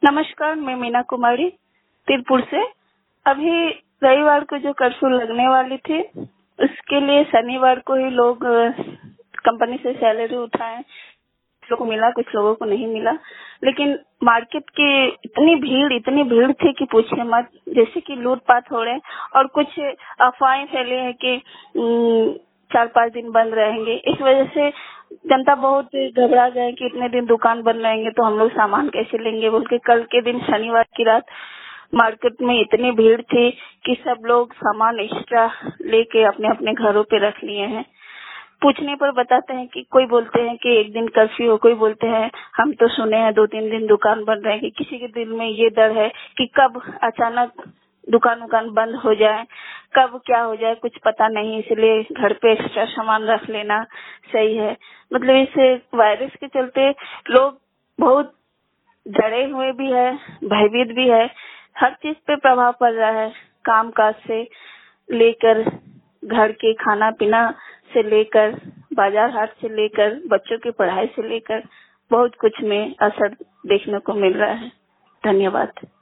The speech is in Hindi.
नमस्कार, मैं मीना कुमारी तिरपुर से। अभी रविवार को जो कर्फ्यू लगने वाली थी, उसके लिए शनिवार को ही लोग कंपनी से सैलरी उठाए। कुछ लोगों को मिला, कुछ लोगों को नहीं मिला। लेकिन मार्केट की इतनी भीड़ थी कि पूछिए मत। जैसे कि लूटपाट हो रहे और कुछ अफवाहें फैली है कि 4-5 दिन बंद रहेंगे। इस वजह से जनता बहुत घबरा गए कि इतने दिन दुकान बंद रहेंगे तो हम लोग सामान कैसे लेंगे बोल के। कल के दिन शनिवार की रात मार्केट में इतनी भीड़ थी कि सब लोग सामान एक्स्ट्रा लेके अपने अपने घरों पे रख लिए हैं। पूछने पर बताते हैं कि कोई बोलते हैं कि 1 दिन कर्फ्यू हो, कोई बोलते हैं हम तो सुने हैं 2-3 दिन दुकान बंद रहेगी। किसी के दिल में ये डर है कि कब अचानक दुकान बंद हो जाए, कब क्या हो जाए कुछ पता नहीं। इसलिए घर पे एक्स्ट्रा सामान रख लेना सही है। मतलब इस वायरस के चलते लोग बहुत डरे हुए भी है, भयभीत भी है। हर चीज पे प्रभाव पड़ रहा है, काम काज से लेकर घर के खाना पीना से लेकर बाजार हाट से लेकर बच्चों की पढ़ाई से लेकर बहुत कुछ में असर देखने को मिल रहा है। धन्यवाद।